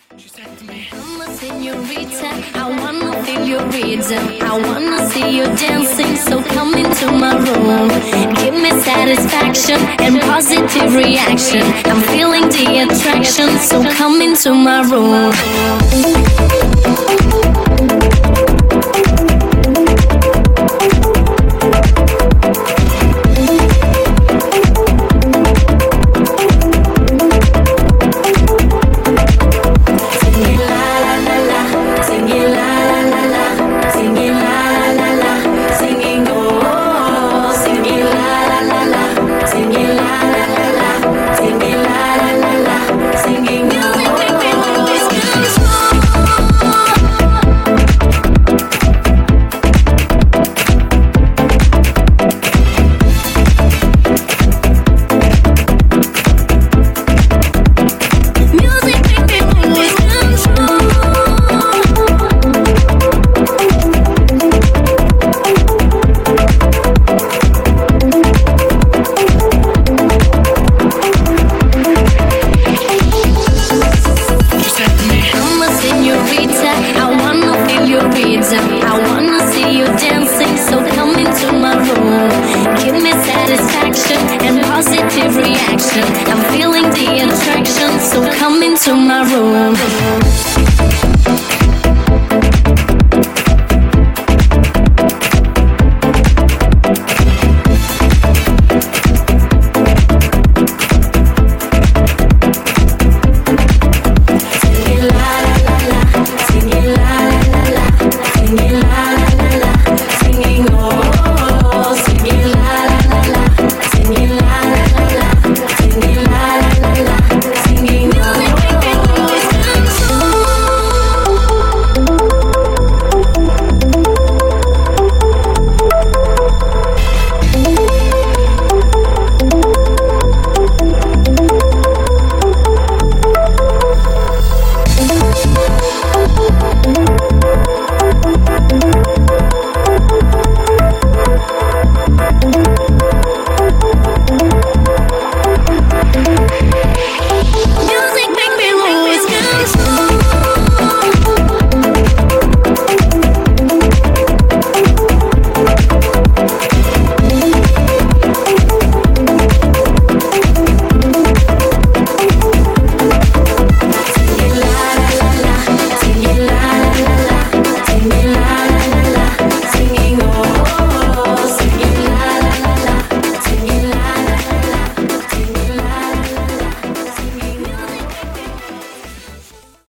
She said to me, I'm a señorita, I wanna feel your rhythm. I wanna see you dancing, so come into my room. Give me satisfaction and positive reaction. I'm feeling the attraction, so come into my room. I wanna see you dancing, so come into my room. Give me satisfaction and positive reaction. I'm feeling the attraction, so come into my room.